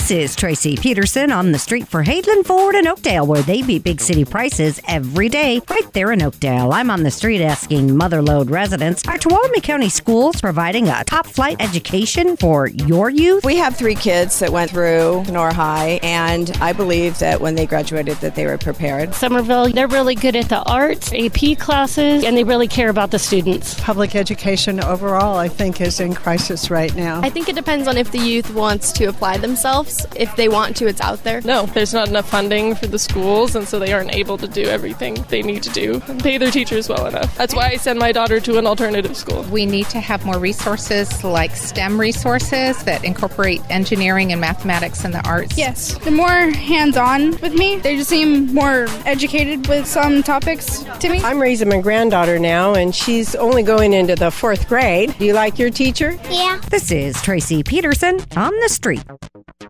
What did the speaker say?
This is Tracy Peterson on the street for Hadeland Ford in Oakdale, where they beat big city prices every day right there in Oakdale. I'm on the street asking Motherlode residents, are Tuolumne County schools providing a top-flight education for your youth? We have 3 kids that went through Kenora High, and I believe that when they graduated that they were prepared. Somerville, they're really good at the arts, AP classes, and they really care about the students. Public education overall, I think, is in crisis right now. I think it depends on if the youth wants to apply themselves. If they want to, it's out there. No, there's not enough funding for the schools, and so they aren't able to do everything they need to do and pay their teachers well enough. That's why I send my daughter to an alternative school. We need to have more resources like STEM resources that incorporate engineering and mathematics and the arts. Yes, they're more hands-on with me. They just seem more educated with some topics to me. I'm raising my granddaughter now, and she's only going into the 4th grade. Do you like your teacher? Yeah. This is Tracy Peterson on the street.